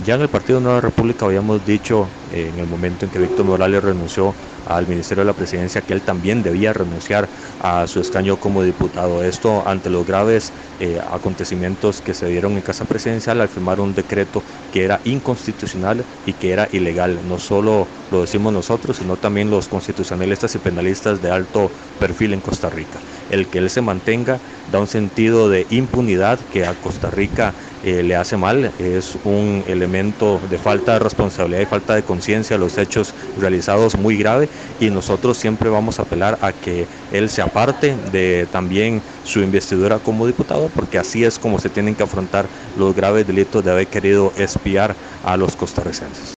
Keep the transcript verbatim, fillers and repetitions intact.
Ya en el Partido Nueva República habíamos dicho eh, en el momento en que Víctor Morales renunció al Ministerio de la Presidencia que él también debía renunciar a su escaño como diputado. Esto ante los graves eh, acontecimientos que se dieron en Casa Presidencial al firmar un decreto que era inconstitucional y que era ilegal. No solo lo decimos nosotros, sino también los constitucionalistas y penalistas de alto perfil en Costa Rica. El que él se mantenga da un sentido de impunidad que a Costa Rica eh, le hace mal, es un elemento de falta de responsabilidad y falta de conciencia de los hechos realizados muy grave, y nosotros siempre vamos a apelar a que él se aparte de también su investidura como diputado, porque así es como se tienen que afrontar los graves delitos de haber querido espiar a los costarricenses.